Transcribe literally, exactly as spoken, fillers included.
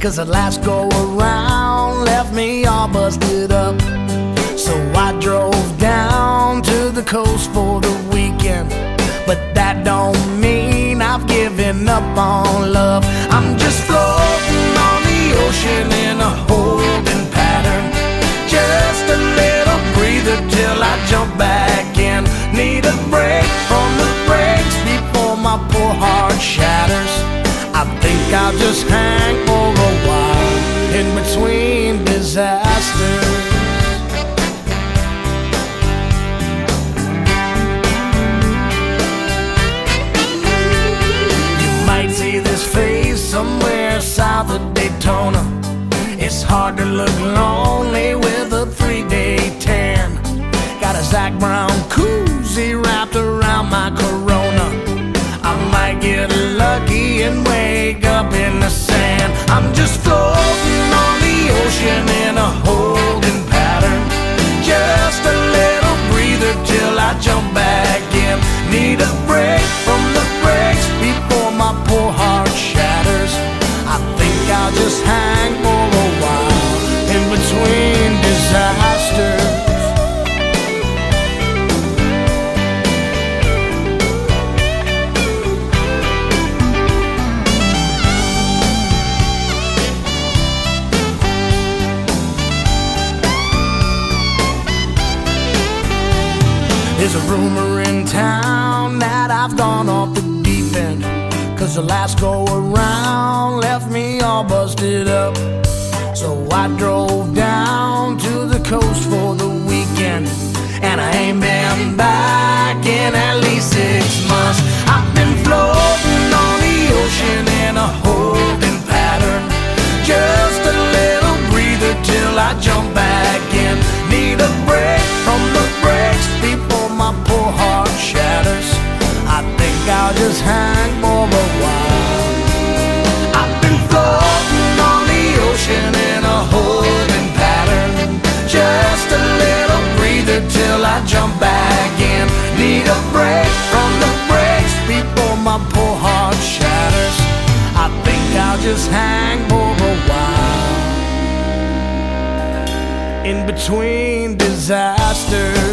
'cause the last go around left me all busted up. So I drove down to the coast for the weekend, but that don't mean I've given up on love. I'm just floating on the ocean in a holding pattern, just a little breather till I jump back in. Need a break from the breaks before my poor heart shatters. I think I'll just hang for a while in between disasters. You might see this face somewhere south of Daytona. It's hard to look lonely with a three-day tan. Got a Zac Brown koozie wrapped around my Corona. I might get lucky and wake up in the sand. I'm just floating on the ocean in a holding pattern, just a little breather till I jump back in. Need a break from the breaks before my poor heart shatters. I think I'll just hang for a while in between disasters. There's a rumor in town that I've gone off the deep end, 'cause the last go around left me all busted up. So I drove down to the coast for the weekend, and I ain't been back in at least six months. I've been floating on the ocean in a holding pattern, just a little breather till I jump back in. Need a break from the breaks before my poor heart shatters. I think I'll just hang for a while. I've been floating on the ocean in a holding pattern, just a little breather till I jump back in. Need a break from the breaks before my poor heart shatters. I think I'll just hang for a while in between disasters.